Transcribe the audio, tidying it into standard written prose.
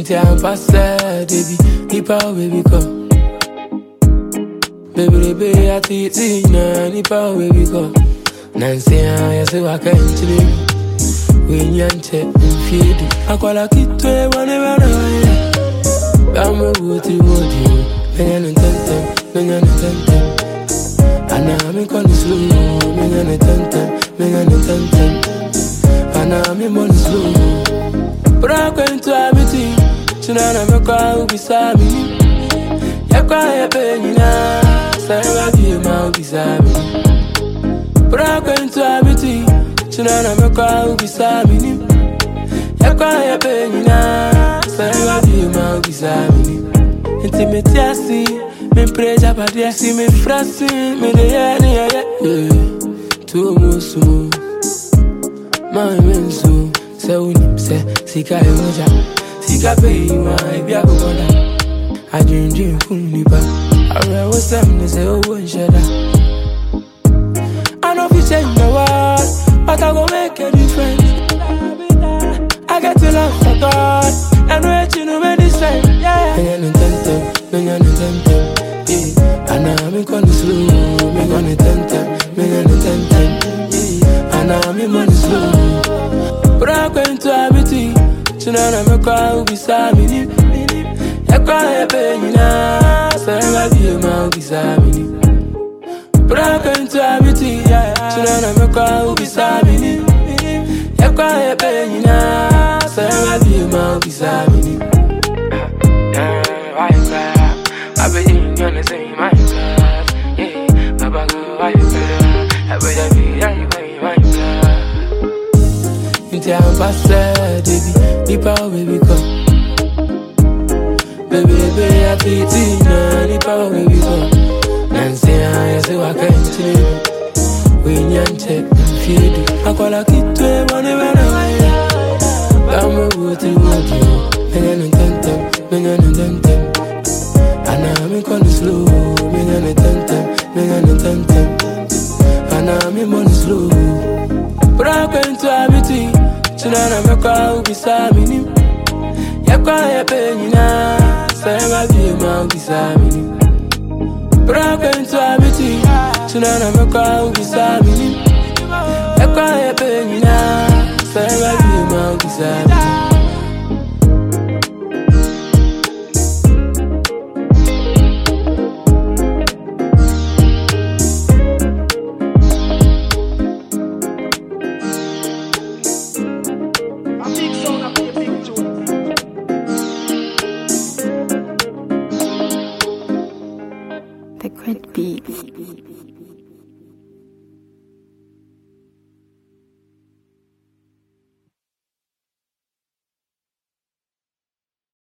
Inti ampasa, baby, nipa baby come. Baby, baby, I titi na nipa baby come. Nancy, I say I can't chill. We nyante mfidi. Akwala kitwe whatever na ya. Bame wuti wuti. Menya ntentem. Ana mi koni slow. Menya ntentem. Ana mi money slow. Bra kwento abiti. Tunana mekwa ubisami. Yakwa yepenyina. Sayanga bima ubisami. Bra kwento abiti. Tunana mekwa ubisami. Yakwa yepenyina. Sayanga bima ubisami. Intimate asi. Me preja padia si me frasi. Me de ya. Tu musumu. Ma mensu. Se unim se. Sika emoja. Sika pay ma ibia kokoda. I dream kunipa. I was them say oh one shada. I know if you change the world, but I go make a difference. I get to love for God, and wait you know me this time. Yeah. Menya ntentem. Yeah. Ana mi koni slow, me gonna tentem. Ana mi money slow. Bra kwento abiti. Tunana mekwa ubisami. Yakwa yepenyina. Sayanga bima ubisami. Bra kwento abiti. Tunana mekwa ubisami. Yakwa yepenyina. Sayanga bima ubisami. Why you cry? I bet you wanna say my class. Yeah, Baba go why you cry? I bet I be why you cry? Inti ampasa, baby, nipa baby come. Baby, baby, I titi na nipa baby come. Nancy, I say I can't chill. We nyante mfidi. Akwala kitwe whatever na ya. Bame wuti. Menya ntentem. Ana mi koni slow. Menya ntentem. Ana mi money slow. Bra kwento abiti. Tunana mekwa ubisami. Yakwa yepenyina. Sayanga bima ubisami. Bra kwento abiti. Tunana mekwa ubisami. Yakwa yepenyina. Sayanga bima ubisami. The Great Beats.